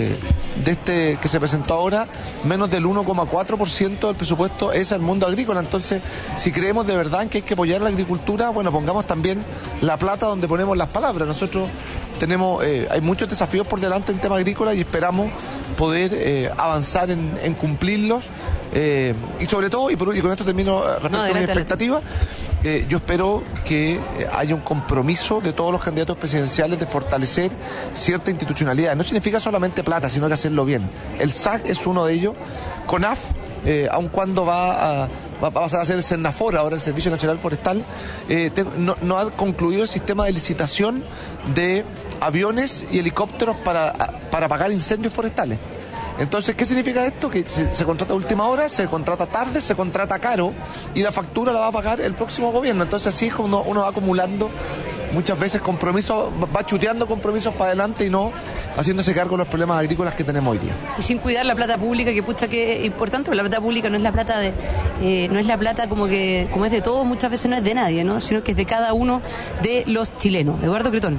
que se presentó ahora, menos del 1,4% del presupuesto es al mundo agrícola. Entonces, si creemos de verdad que hay que apoyar la agricultura, bueno, pongamos también la plata donde ponemos las palabras. Nosotros hay muchos desafíos por delante en tema agrícola y esperamos poder avanzar en cumplirlos, y sobre todo, y con esto termino respecto a mi expectativa. Yo espero que haya un compromiso de todos los candidatos presidenciales de fortalecer cierta institucionalidad. No significa solamente plata, sino que hacerlo bien. El SAC es uno de ellos. CONAF, aun cuando va a hacer el SENAFOR, ahora el Servicio Nacional Forestal, no ha concluido el sistema de licitación de aviones y helicópteros para apagar incendios forestales. Entonces, ¿qué significa esto? Que se contrata a última hora, se contrata tarde, se contrata caro, y la factura la va a pagar el próximo gobierno. Entonces, así es como uno va acumulando muchas veces compromisos, va chuteando compromisos para adelante y no haciéndose cargo de los problemas agrícolas que tenemos hoy día. Y sin cuidar la plata pública, que pucha que es importante, pero la plata pública no es la plata no es la plata como es de todos, muchas veces no es de nadie, ¿no? Sino que es de cada uno de los chilenos. Eduardo Cretón.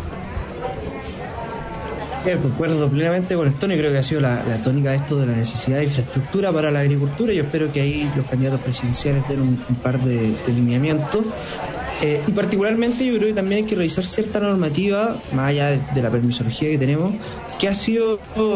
Concuerdo plenamente con el Tony, creo que ha sido la tónica de esto de la necesidad de infraestructura para la agricultura. Yo espero que ahí los candidatos presidenciales den un par de lineamientos. Y particularmente yo creo que también hay que revisar cierta normativa, más allá de la permisología que tenemos, que ha sido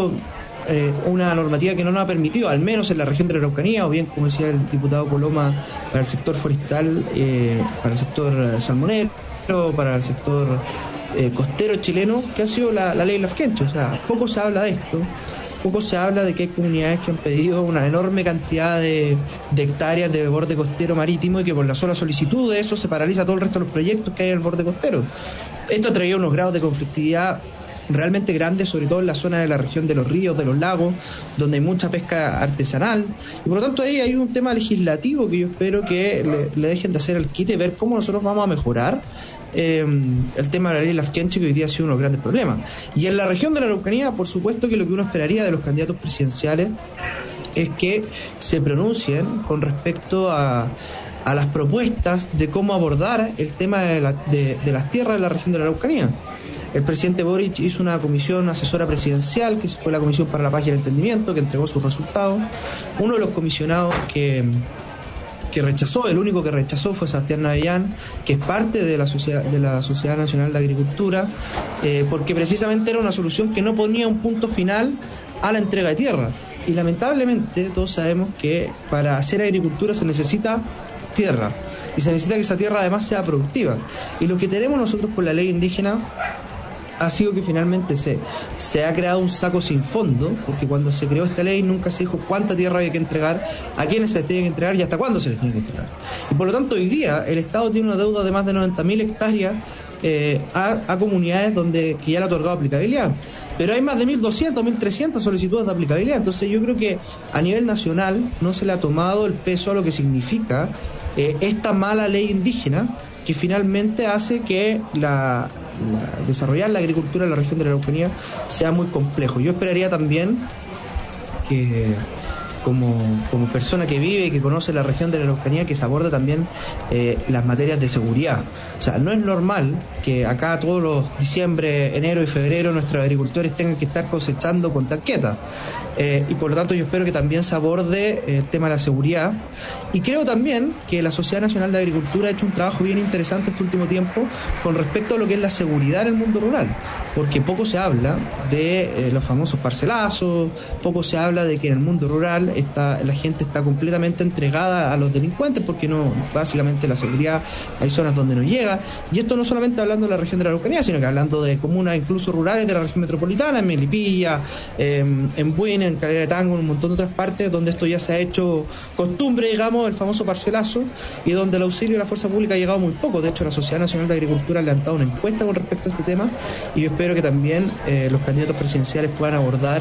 una normativa que no nos ha permitido, al menos en la región de la Araucanía, o bien, como decía el diputado Coloma, para el sector forestal, para el sector salmonero, para el sector costero chileno, que ha sido la ley Lafkencho. O sea, poco se habla de esto, poco se habla de que hay comunidades que han pedido una enorme cantidad de hectáreas de borde costero marítimo, y que por la sola solicitud de eso se paraliza todo el resto de los proyectos que hay en el borde costero. Esto ha traído unos grados de conflictividad realmente grandes, sobre todo en la zona de la región de los ríos, de los lagos, donde hay mucha pesca artesanal, y por lo tanto ahí hay un tema legislativo que yo espero que le dejen de hacer el quite y ver cómo nosotros vamos a mejorar el tema de la ley Lafkencho, que hoy día ha sido uno de los grandes problemas. Y en la región de la Araucanía, por supuesto que lo que uno esperaría de los candidatos presidenciales es que se pronuncien con respecto a las propuestas de cómo abordar el tema de las tierras de la región de la Araucanía. El presidente Boric hizo una comisión asesora presidencial, que fue la Comisión para la Paz y el Entendimiento, que entregó sus resultados. Uno de los comisionados que rechazó, el único que rechazó, fue Sebastián Navellán, que es parte de la Sociedad Nacional de Agricultura, porque precisamente era una solución que no ponía un punto final a la entrega de tierra. Y lamentablemente todos sabemos que para hacer agricultura se necesita tierra, y se necesita que esa tierra además sea productiva. Y lo que tenemos nosotros con la ley indígena ha sido que finalmente se ha creado un saco sin fondo, porque cuando se creó esta ley nunca se dijo cuánta tierra había que entregar, a quiénes se les tiene que entregar y hasta cuándo se les tiene que entregar. Y por lo tanto hoy día el Estado tiene una deuda de más de 90.000 hectáreas a comunidades que ya le ha otorgado aplicabilidad. Pero hay más de 1.200, 1.300 solicitudes de aplicabilidad. Entonces yo creo que a nivel nacional no se le ha tomado el peso a lo que significa esta mala ley indígena, que finalmente hace que desarrollar la agricultura en la región de la Araucanía sea muy complejo. Yo esperaría también que como persona que vive y que conoce la región de la Araucanía, que se aborda también las materias de seguridad. O sea, no es normal que acá todos los diciembre, enero y febrero nuestros agricultores tengan que estar cosechando con tanquetas. Y por lo tanto yo espero que también se aborde el tema de la seguridad, y creo también que la Sociedad Nacional de Agricultura ha hecho un trabajo bien interesante este último tiempo con respecto a lo que es la seguridad en el mundo rural, porque poco se habla de los famosos parcelazos, poco se habla de que en el mundo rural la gente está completamente entregada a los delincuentes, porque no, básicamente la seguridad, hay zonas donde no llega, y esto no solamente hablando de la región de la Araucanía, sino que hablando de comunas incluso rurales de la región metropolitana, en Melipilla, en Buin, en Calera de Tango, en un montón de otras partes donde esto ya se ha hecho costumbre, digamos, el famoso parcelazo, y donde el auxilio de la fuerza pública ha llegado muy poco. De hecho, la Sociedad Nacional de Agricultura le ha dado una encuesta con respecto a este tema, y yo espero que también los candidatos presidenciales puedan abordar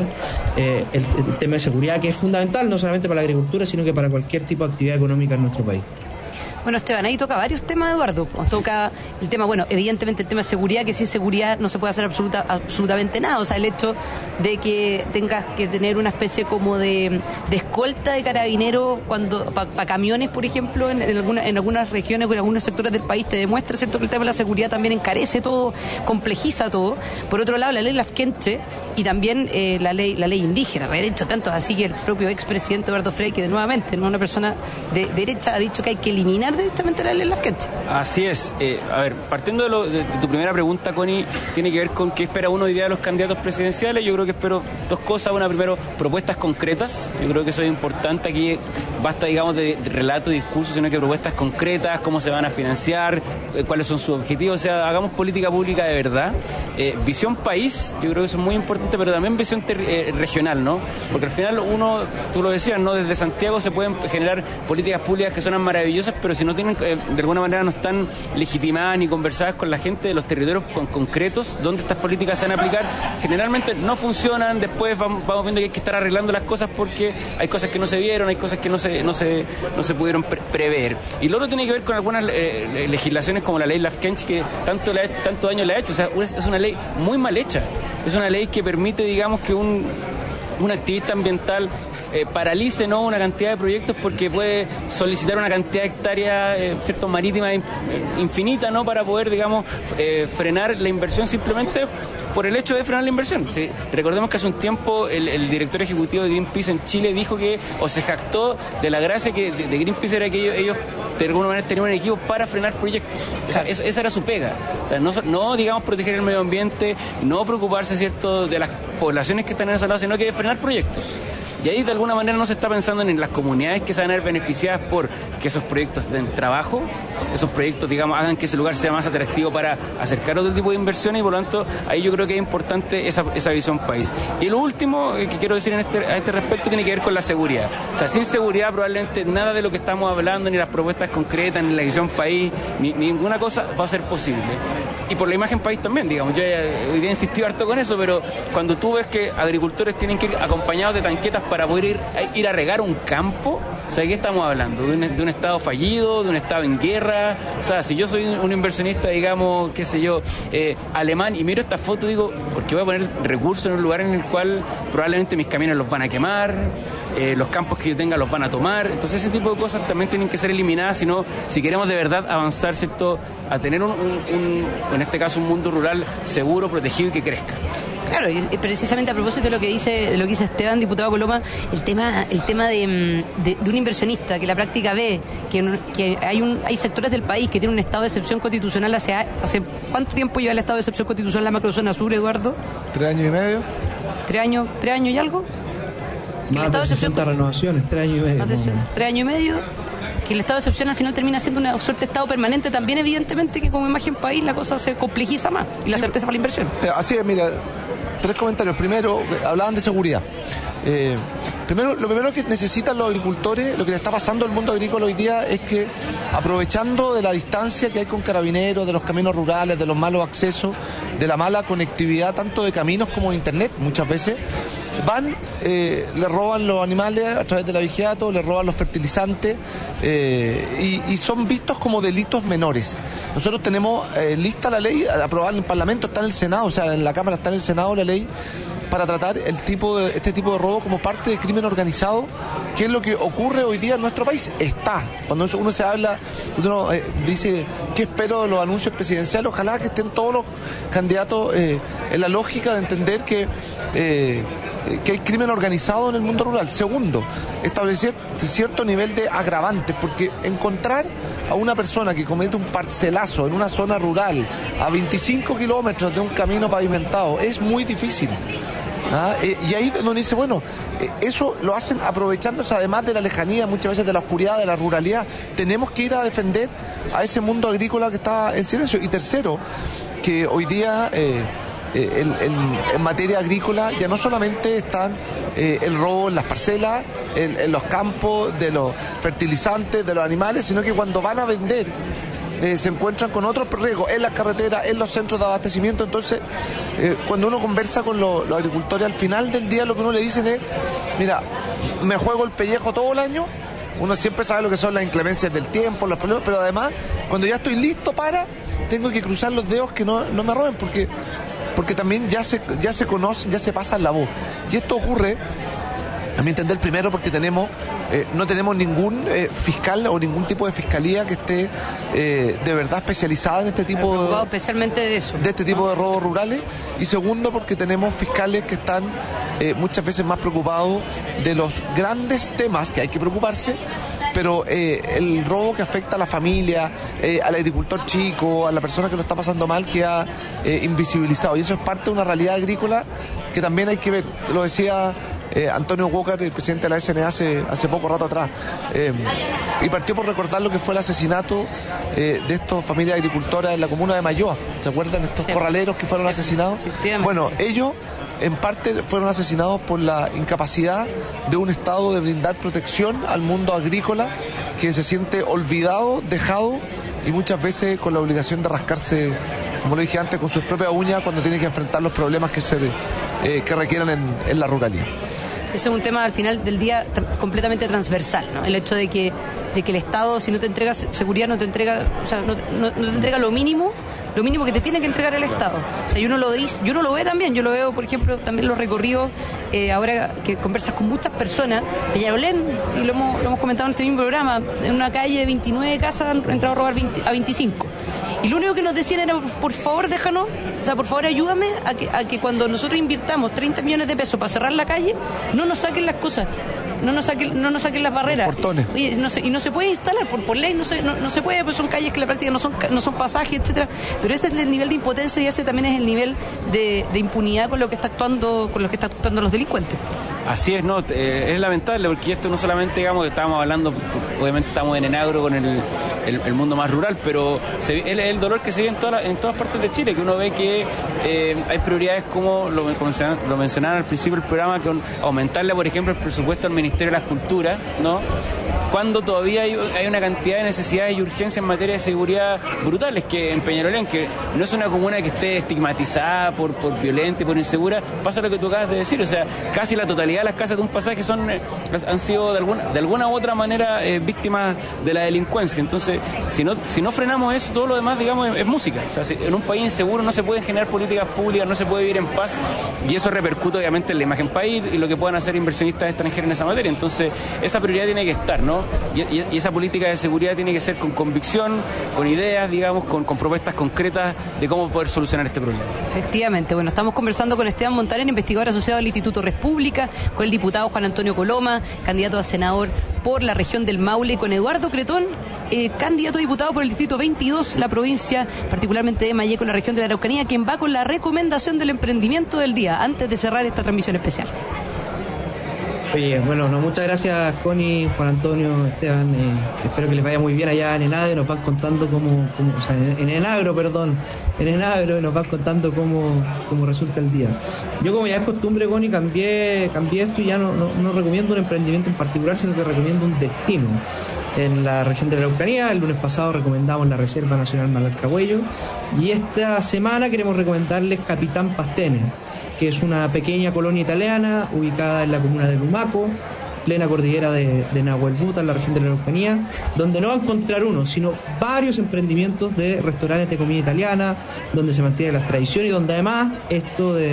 el tema de seguridad, que es fundamental no solamente para la agricultura, sino que para cualquier tipo de actividad económica en nuestro país. Bueno, Esteban, ahí toca varios temas, Eduardo. Nos toca el tema, bueno, evidentemente el tema de seguridad, que sin seguridad no se puede hacer absolutamente nada. O sea, el hecho de que tengas que tener una especie como de escolta de carabineros cuando para camiones, por ejemplo, en algunas regiones o en algunos sectores del país, te demuestra, ¿cierto?, que el tema de la seguridad también encarece todo, complejiza todo. Por otro lado, la ley Lafkenche y también la ley indígena. De hecho, tanto así que el propio expresidente Eduardo Frei, que nuevamente no es una persona de derecha, ha dicho que hay que eliminar directamente la ley Lafkenche. Así es. A ver, partiendo de tu primera pregunta, Connie, tiene que ver con qué espera uno hoy día de los candidatos presidenciales. Yo creo que espero dos cosas. Una, primero, propuestas concretas. Yo creo que eso es importante. Aquí basta, digamos, de relato y discurso, sino que propuestas concretas, cómo se van a financiar, cuáles son sus objetivos. O sea, hagamos política pública de verdad. Visión país, yo creo que eso es muy importante, pero también visión regional, ¿no? Porque al final tú lo decías, ¿no? Desde Santiago se pueden generar políticas públicas que suenan maravillosas, pero si no tienen, de alguna manera no están legitimadas ni conversadas con la gente de los territorios concretos donde estas políticas se van a aplicar, generalmente no funcionan. Después vamos viendo que hay que estar arreglando las cosas porque hay cosas que no se vieron, hay cosas que no se pudieron prever. Y lo otro tiene que ver con algunas legislaciones como la ley Lafkenche, que tanto daño le ha hecho. O sea, es una ley muy mal hecha. Es una ley que permite, digamos, que un activista ambiental paralice, ¿no?, una cantidad de proyectos porque puede solicitar una cantidad de hectáreas marítima infinita, ¿no?, para poder, digamos, frenar la inversión simplemente por el hecho de frenar la inversión. ¿Sí? Recordemos que hace un tiempo el director ejecutivo de Greenpeace en Chile dijo que, o se jactó de la gracia que de Greenpeace era que ellos de alguna manera tenían un equipo para frenar proyectos. Esa era su pega. O sea, no digamos proteger el medio ambiente, no preocuparse, ¿cierto?, de las poblaciones que están en ese lado, sino que de frenar proyectos. Y ahí de alguna manera no se está pensando en las comunidades que se van a ver beneficiadas por que esos proyectos den trabajo, esos proyectos, digamos, hagan que ese lugar sea más atractivo para acercar otro tipo de inversiones, y por lo tanto ahí yo creo que es importante esa visión país. Y lo último que quiero decir a este respecto tiene que ver con la seguridad. O sea, sin seguridad probablemente nada de lo que estamos hablando, ni las propuestas concretas, ni la visión país, ni ninguna cosa va a ser posible. Y por la imagen país también, digamos. Yo hoy día insistí harto con eso, pero cuando tú ves que agricultores tienen que ir acompañados de tanquetas para poder ir a regar un campo, o sea, ¿de qué estamos hablando? ¿De un Estado fallido? ¿De un Estado en guerra? O sea, si yo soy un inversionista, digamos, qué sé yo, alemán, y miro esta foto, digo, ¿por qué voy a poner recursos en un lugar en el cual probablemente mis camiones los van a quemar, los campos que yo tenga los van a tomar? Entonces ese tipo de cosas también tienen que ser eliminadas, si queremos de verdad avanzar, ¿cierto?, a tener en este caso un mundo rural seguro, protegido y que crezca. Claro, y precisamente a propósito de lo que dice Esteban, diputado Coloma, el tema de un inversionista que la práctica ve que hay sectores del país que tienen un estado de excepción constitucional hace ¿cuánto tiempo lleva el estado de excepción constitucional en la macrozona sur, Eduardo? 3 años y medio. ¿3 años y algo? Más de 60 renovaciones, 3 años y medio. Más de 3 años y medio. Que el estado de excepción al final termina siendo una suerte de estado permanente, también evidentemente que como imagen país la cosa se complejiza más y la certeza para la inversión. Así es, mira, 3 comentarios. Primero, hablaban de seguridad. Lo primero que necesitan los agricultores, lo que le está pasando al mundo agrícola hoy día es que, aprovechando de la distancia que hay con carabineros, de los caminos rurales, de los malos accesos, de la mala conectividad tanto de caminos como de internet, muchas veces le roban los animales a través de la vigiato, le roban los fertilizantes y son vistos como delitos menores. Nosotros tenemos lista la ley aprobada en el Parlamento, está en el Senado, o sea, en la Cámara está en el Senado la ley para tratar este tipo de robo como parte de crimen organizado, que es lo que ocurre hoy día en nuestro país. Cuando uno se habla, uno dice, ¿qué espero de los anuncios presidenciales? Ojalá que estén todos los candidatos en la lógica de entender que hay crimen organizado en el mundo rural. Segundo, establecer cierto nivel de agravantes, porque encontrar a una persona que comete un parcelazo en una zona rural a 25 kilómetros de un camino pavimentado es muy difícil. Y ahí donde dice, bueno, eso lo hacen aprovechándose además de la lejanía, muchas veces de la oscuridad, de la ruralidad. Tenemos que ir a defender a ese mundo agrícola que está en silencio. Y tercero, que hoy día en materia agrícola ya no solamente están el robo en las parcelas, en los campos, de los fertilizantes, de los animales, sino que cuando van a vender se encuentran con otros riesgos en las carreteras, en los centros de abastecimiento. Entonces, cuando uno conversa con los agricultores, al final del día lo que uno le dicen es, mira, me juego el pellejo todo el año. Uno siempre sabe lo que son las inclemencias del tiempo, los problemas, pero además, cuando ya estoy listo tengo que cruzar los dedos que no me roben, porque también ya se conocen, ya se pasa la voz. Y esto ocurre, a mi entender, primero porque no tenemos ningún fiscal o ningún tipo de fiscalía que esté de verdad especializada en este tipo especialmente de eso, de este tipo de robos rurales. Y segundo, porque tenemos fiscales que están muchas veces más preocupados de los grandes temas que hay que preocuparse, pero el robo que afecta a la familia, al agricultor chico, a la persona que lo está pasando mal, queda invisibilizado. Y eso es parte de una realidad agrícola que también hay que ver. Lo decía Antonio Walker, el presidente de la SNA, hace poco rato atrás, y partió por recordar lo que fue el asesinato de estas familias agricultoras en la comuna de Mayoa. ¿Se acuerdan de estos corraleros que fueron asesinados? Bueno, ellos en parte fueron asesinados por la incapacidad de un Estado de brindar protección al mundo agrícola, que se siente olvidado, dejado, y muchas veces con la obligación de rascarse, como lo dije antes, con sus propias uñas cuando tiene que enfrentar los problemas que requieran en la ruralidad. Ese es un tema al final del día completamente transversal, ¿no? El hecho de que el Estado, si no te entrega seguridad, no te entrega, o sea, no te entrega lo mínimo que te tiene que entregar el Estado. O sea, y uno lo ve también. Yo lo veo, por ejemplo, también los recorridos, ahora que conversas con muchas personas, Peñalolén, y lo hemos comentado en este mismo programa, en una calle de 29 casas han entrado a robar a 25. Y lo único que nos decían era, por favor, déjanos, o sea, por favor, ayúdame a que cuando nosotros invirtamos 30 millones de pesos para cerrar la calle, no nos saquen las cosas. No nos saquen las barreras. Los portones. Y no se puede instalar, por ley no se puede, pues son calles que en la práctica no son pasajes, etcétera. Pero ese es el nivel de impotencia y ese también es el nivel de impunidad con lo que están actuando los delincuentes. Así es, es lamentable, porque esto no solamente, digamos, estábamos hablando, obviamente estamos en Enagro con el mundo más rural, pero el dolor que se ve en todas partes de Chile, que uno ve que hay prioridades como lo mencionaban al principio del programa, con aumentarle, por ejemplo, el presupuesto al Ministerio de las Culturas, ¿no? Cuando todavía hay una cantidad de necesidades y urgencias en materia de seguridad brutales, que en Peñalolén, que no es una comuna que esté estigmatizada por violenta y por insegura, pasa lo que tú acabas de decir, o sea, casi la totalidad de las casas de un pasaje han sido de alguna u otra manera víctimas de la delincuencia. Entonces, si no frenamos eso, todo lo demás, digamos, es música. O sea, en un país inseguro no se pueden generar políticas públicas, no se puede vivir en paz, y eso repercute obviamente en la imagen país y lo que puedan hacer inversionistas extranjeros en esa materia. Entonces, esa prioridad tiene que estar, ¿no? Y esa política de seguridad tiene que ser con convicción, con ideas, digamos, con propuestas concretas de cómo poder solucionar este problema. Efectivamente. Bueno, estamos conversando con Esteban Montaner, investigador asociado al Instituto República, con el diputado Juan Antonio Coloma, candidato a senador por la región del Maule, con Eduardo Cretón, candidato a diputado por el distrito 22, la provincia, particularmente de Malleco, la región de la Araucanía, quien va con la recomendación del emprendimiento del día, antes de cerrar esta transmisión especial. Oye, bueno, muchas gracias, Connie, Juan Antonio, Esteban. Espero que les vaya muy bien allá en Enade. Nos van contando o sea, en Enagro, nos van contando cómo resulta el día. Yo, como ya es costumbre, Connie, cambié esto y ya no recomiendo un emprendimiento en particular, sino que recomiendo un destino en la región de la Araucanía. El lunes pasado recomendamos la Reserva Nacional Malarcahuello y esta semana queremos recomendarles Capitán Pastene, que es una pequeña colonia italiana ubicada en la comuna de Lumaco, plena cordillera de Nahuelbuta, en la región de la Araucanía, donde no va a encontrar uno, sino varios emprendimientos de restaurantes de comida italiana, donde se mantienen las tradiciones y donde además esto de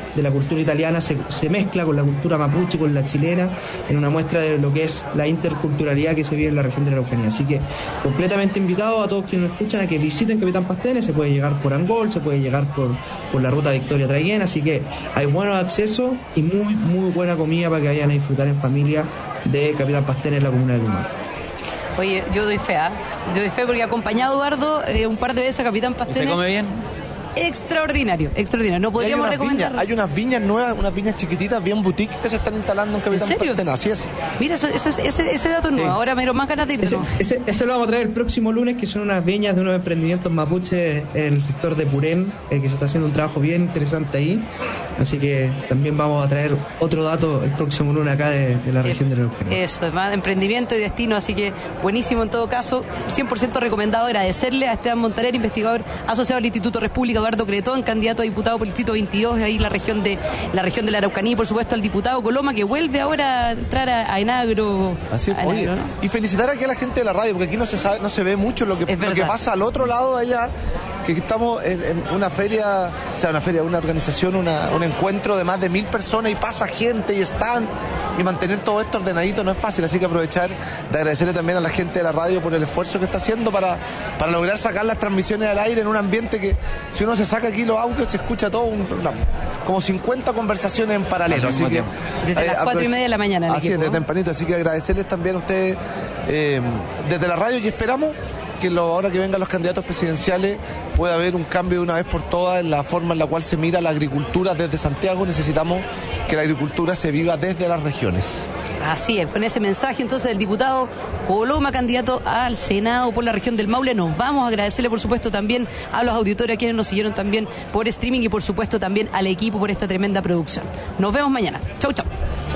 de la cultura italiana se mezcla con la cultura mapuche, con la chilena, en una muestra de lo que es la interculturalidad que se vive en la región de la Araucanía. Así que completamente invitado a todos quienes nos escuchan a que visiten Capitán Pastene. Se puede llegar por Angol, se puede llegar por la ruta Victoria Traiguén, así que hay buenos accesos y muy, muy buena comida para que vayan a disfrutar en familia de Capitán Pastene en la comuna de Tumaco. Oye, yo doy fe porque he acompañado a Eduardo un par de veces a Capitán Pastene. ¿Se come bien? Extraordinario. No podríamos recomendar. Hay unas viñas nuevas, unas viñas chiquititas, bien boutique, que se están instalando en Capitán Pastene. Así es. Mira, ese dato es nuevo. Ahora me lo más ganas de ir. Ese lo vamos a traer el próximo lunes, que son unas viñas de unos emprendimientos mapuche en el sector de Purén, que se está haciendo un trabajo bien interesante ahí. Así que también vamos a traer otro dato el próximo lunes acá de la región de la Araucanía. Eso, además, emprendimiento y destino, así que buenísimo en todo caso. 100% recomendado. Agradecerle a Esteban Montaner, investigador asociado al Instituto República, Eduardo Cretón, candidato a diputado por el Distrito 22, ahí la región de la Araucanía, y por supuesto al diputado Coloma, que vuelve ahora a entrar a Enagro. Así es, oye, Enagro, ¿no? Y felicitar aquí a la gente de la radio, porque aquí no se ve mucho lo que pasa al otro lado de allá, que estamos en una feria, una organización, un encuentro de más de 1000 personas, y pasa gente y están, y mantener todo esto ordenadito no es fácil, así que aprovechar de agradecerle también a la gente de la radio por el esfuerzo que está haciendo para lograr sacar las transmisiones al aire en un ambiente que, si uno se saca aquí los audios, se escucha todo como 50 conversaciones en paralelo, así que desde las 4:30 de la mañana. Así es, desde tempranito, así que agradecerles también a ustedes desde la radio, y esperamos que ahora que vengan los candidatos presidenciales pueda haber un cambio de una vez por todas en la forma en la cual se mira la agricultura desde Santiago. Necesitamos que la agricultura se viva desde las regiones. Así es, con ese mensaje entonces del diputado Coloma, candidato al Senado por la región del Maule, nos vamos a agradecerle por supuesto también a los auditores, a quienes nos siguieron también por streaming, y por supuesto también al equipo por esta tremenda producción. Nos vemos mañana. Chau. Chau.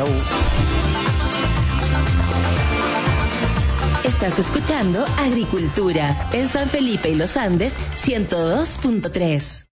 Estás escuchando Agricultura en San Felipe y Los Andes 102.3.